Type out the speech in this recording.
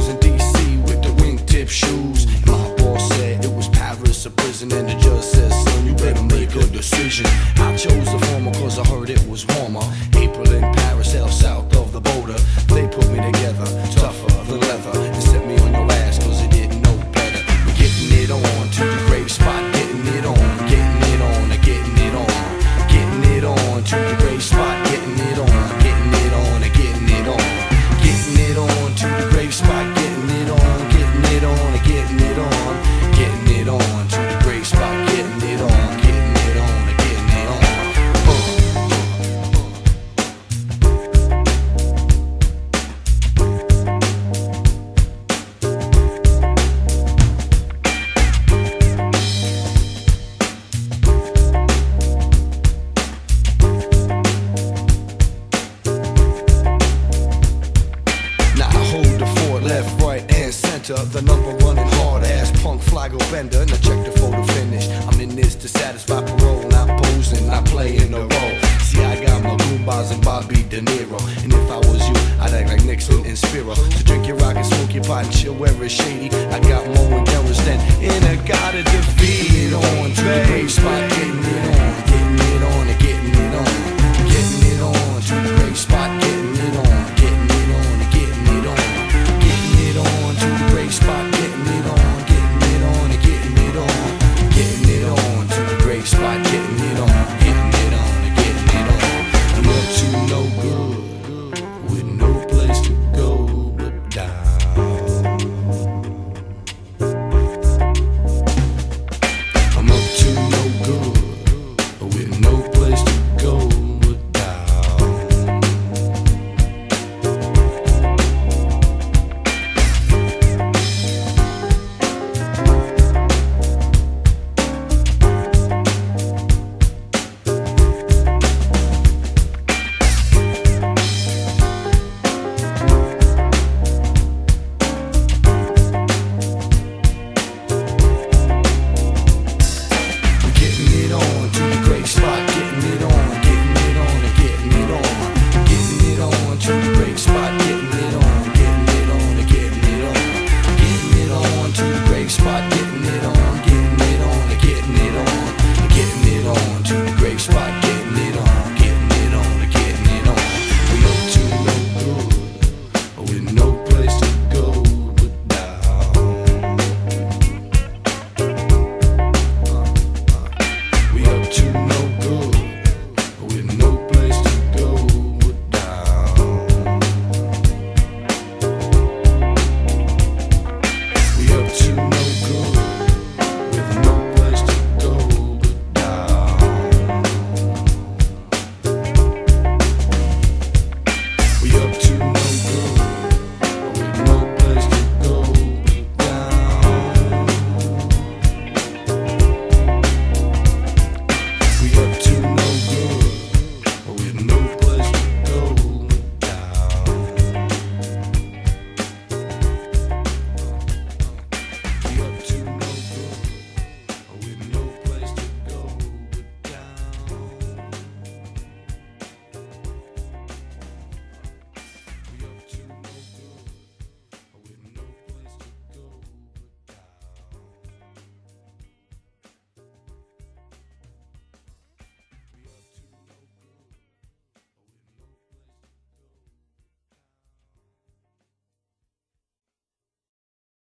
was in D.C. with the wingtip shoes. My boss said it was Paris, a prison, and the judge said, son, you better make a decision. I chose the former cause I heard it was warmer. April in Paris, hell south of the border. They put me together, tougher than leather, and set me on your ass cause they didn't know better. Getting it on to the grave spot, getting it on, getting it on, getting it on, getting it on to the grave spot, getting it on, getting it on, getting it on, getting it on to the grave spot, getting it on, getting it on, getting it on, getting it on to the grave spot, getting it on, getting it on, getting it on. Now I hold the fort left, right, and center. The number running hard ass punk Flago Bender. Now check the photo finish. I'm in this to satisfy parole, not posing, not playing a role. See, I got my Goombas and Bobby De Niro. And if I was you, I'd act like Nixon and Spiro. So drink your rock and smoke your pot and chill where it's shady. I got more and Garriston in a gotta defeat it on to the grave spot, getting it on.